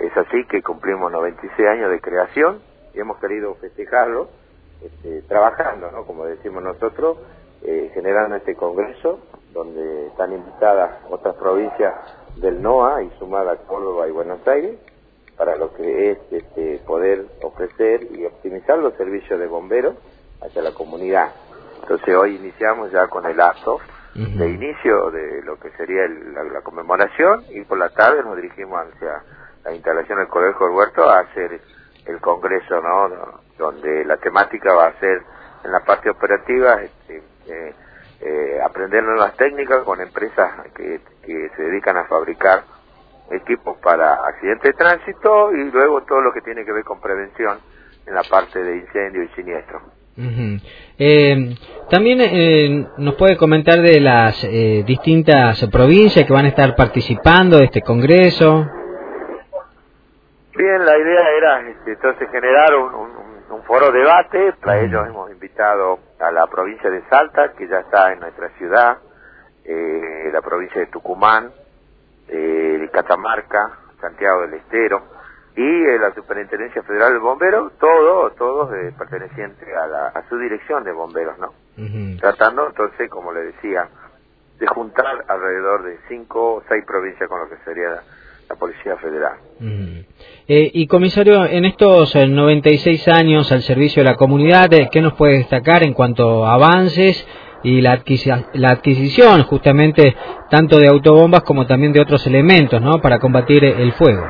Es así que cumplimos 96 años de creación y hemos querido festejarlo trabajando, ¿no? Como decimos nosotros, generando este congreso donde están invitadas otras provincias del NOA y sumada Córdoba y Buenos Aires para lo que es poder ofrecer y optimizar los servicios de bomberos hacia la comunidad. Entonces hoy iniciamos ya con el acto de inicio de lo que sería la conmemoración, y por la tarde nos dirigimos hacia la instalación del Colegio del Huerto a hacer el congreso, ¿no? Donde la temática va a ser en la parte operativa aprender nuevas técnicas con empresas que se dedican a fabricar equipos para accidentes de tránsito, y luego todo lo que tiene que ver con prevención en la parte de incendio y siniestro. También nos puede comentar de las distintas provincias que van a estar participando de este congreso. Bien, la idea era entonces generar un foro de debate. Para ello hemos invitado a la provincia de Salta, que ya está en nuestra ciudad, la provincia de Tucumán, Catamarca, Santiago del Estero y la Superintendencia Federal del Bombero, todos pertenecientes a su dirección de bomberos, ¿no? Tratando entonces, como le decía, de juntar alrededor de 5 o 6 provincias con lo que sería la Policía Federal. Y comisario, en estos 96 años al servicio de la comunidad, ¿qué nos puede destacar en cuanto a avances y la adquisición justamente tanto de autobombas como también de otros elementos, ¿no?, para combatir el fuego?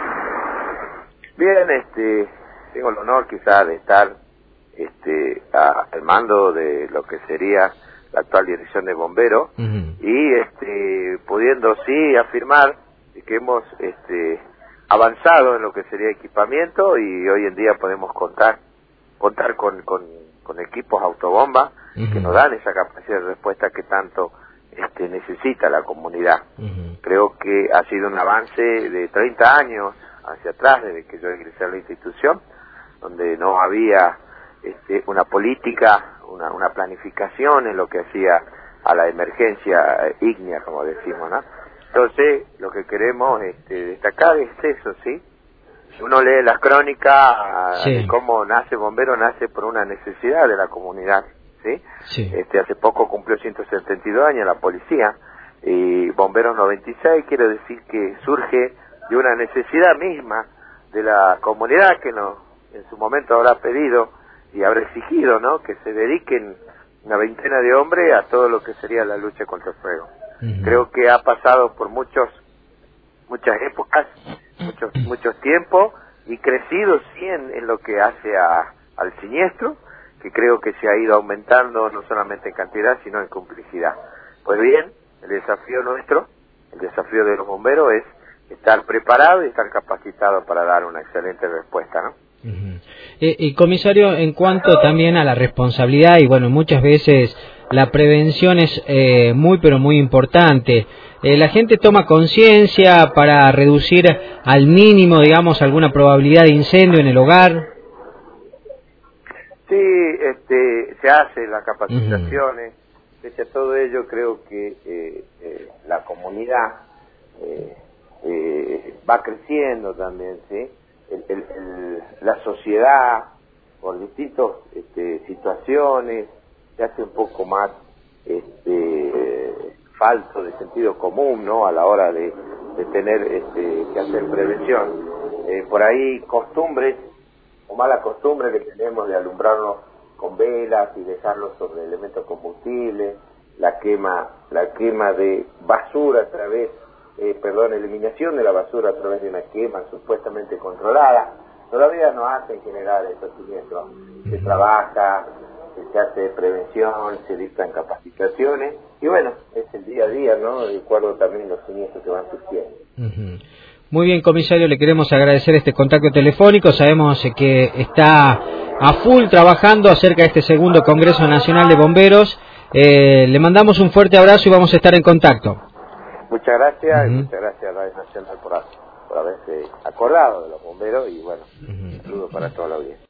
Bien, tengo el honor quizás de estar al mando de lo que sería la actual dirección de bomberos y pudiendo sí afirmar que hemos avanzado en lo que sería equipamiento, y hoy en día podemos contar con equipos autobomba que nos dan esa capacidad de respuesta que tanto necesita la comunidad. Creo que ha sido un avance de 30 años hacia atrás desde que yo ingresé a la institución, donde no había una política, una planificación en lo que hacía a la emergencia ígnea, como decimos, ¿no? Entonces, lo que queremos destacar es eso, ¿sí? Uno lee las crónicas de cómo nace Bombero, nace por una necesidad de la comunidad, ¿sí? Hace poco cumplió 172 años la policía, y Bomberos 96 quiere decir que surge de una necesidad misma de la comunidad que en su momento habrá pedido y habrá exigido, ¿no?, que se dediquen una veintena de hombres a todo lo que sería la lucha contra el fuego. Creo que ha pasado por muchas épocas, muchos tiempos, y crecido sí en lo que hace al siniestro, que creo que se ha ido aumentando no solamente en cantidad sino en complejidad. Pues bien, el desafío nuestro, el desafío de los bomberos es estar preparado y estar capacitado para dar una excelente respuesta, ¿no? Y comisario, en cuanto también a la responsabilidad, y bueno, muchas veces la prevención es muy pero muy importante. ¿La gente toma conciencia para reducir al mínimo, digamos, alguna probabilidad de incendio en el hogar? Sí, se hace las capacitaciones. Pese a todo ello, creo que la comunidad va creciendo también, ¿sí? La sociedad, por distintas situaciones, se hace un poco más falto de sentido común, ¿no?, a la hora de tener que hacer prevención. Por ahí costumbres o mala costumbre que tenemos de alumbrarnos con velas y dejarlos sobre elementos combustibles, la quema de basura a través eliminación de la basura a través de una quema supuestamente controlada, todavía no hacen generar estos siniestros. Se trabaja, se hace prevención, se dictan capacitaciones, y bueno, es el día a día, ¿no?, de acuerdo también los siniestros que van surgiendo. Muy bien, comisario, le queremos agradecer este contacto telefónico. Sabemos que está a full trabajando acerca de este segundo Congreso Nacional de Bomberos. Le mandamos un fuerte abrazo y vamos a estar en contacto. Muchas gracias, y muchas gracias a Radio Nacional por haberse acordado de los bomberos, y bueno, un saludo para toda la audiencia.